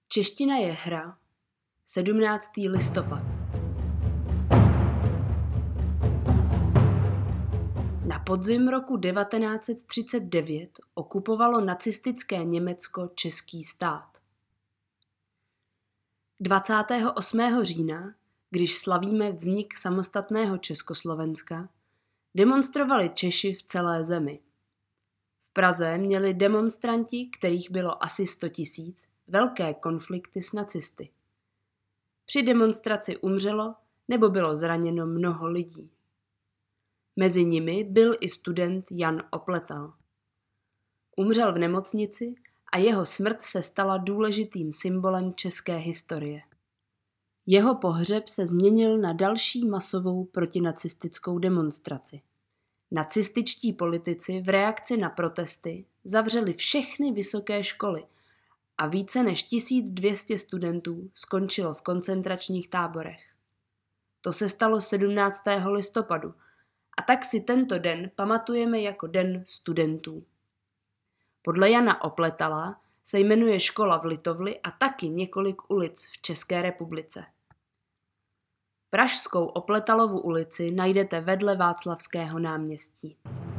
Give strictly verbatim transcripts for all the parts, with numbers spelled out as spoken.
Čeština je hra. sedmnáctého listopad. Na podzim roku devatenáct set třicet devět okupovalo nacistické Německo český stát. dvacátého osmého října, když slavíme vznik samostatného Československa, demonstrovali Češi v celé zemi. V Praze měli demonstranti, kterých bylo asi sto tisíc, velké konflikty s nacisty. Při demonstraci umřelo nebo bylo zraněno mnoho lidí. Mezi nimi byl i student Jan Opletal. Umřel v nemocnici a jeho smrt se stala důležitým symbolem české historie. Jeho pohřeb se změnil na další masovou protinacistickou demonstraci. Nacističtí politici v reakci na protesty zavřeli všechny vysoké školy a více než tisíc dvě stě studentů skončilo v koncentračních táborech. To se stalo sedmnáctého listopadu a tak si tento den pamatujeme jako Den studentů. Podle Jana Opletala se jmenuje škola v Litovli a taky několik ulic v České republice. Pražskou Opletalovu ulici najdete vedle Václavského náměstí.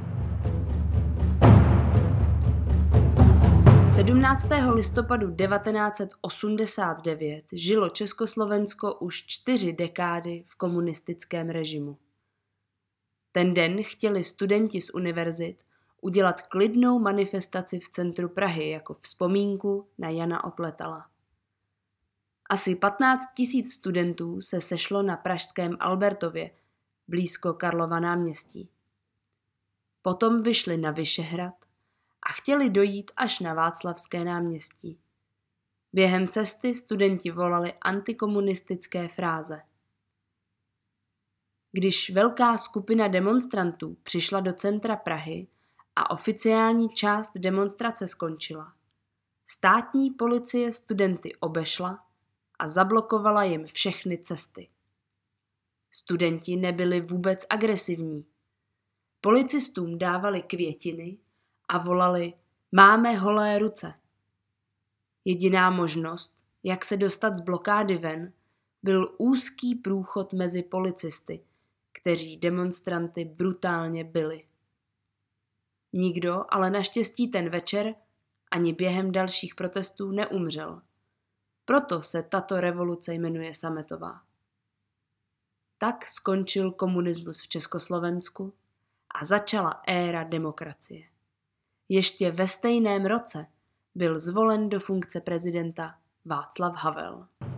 sedmnáctého listopadu devatenáct set osmdesát devět žilo Československo už čtyři dekády v komunistickém režimu. Ten den chtěli studenti z univerzit udělat klidnou manifestaci v centru Prahy jako vzpomínku na Jana Opletala. Asi patnáct tisíc studentů se sešlo na pražském Albertově, blízko Karlova náměstí. Potom vyšli na Vyšehrad a chtěli dojít až na Václavské náměstí. Během cesty studenti volali antikomunistické fráze. Když velká skupina demonstrantů přišla do centra Prahy a oficiální část demonstrace skončila, státní policie studenty obešla a zablokovala jim všechny cesty. Studenti nebyli vůbec agresivní. Policistům dávali květiny a volali "Máme holé ruce". Jediná možnost, jak se dostat z blokády ven, byl úzký průchod mezi policisty, kteří demonstranty brutálně bili. Nikdo ale naštěstí ten večer ani během dalších protestů neumřel. Proto se tato revoluce jmenuje sametová. Tak skončil komunismus v Československu a začala éra demokracie. Ještě ve stejném roce byl zvolen do funkce prezidenta Václav Havel.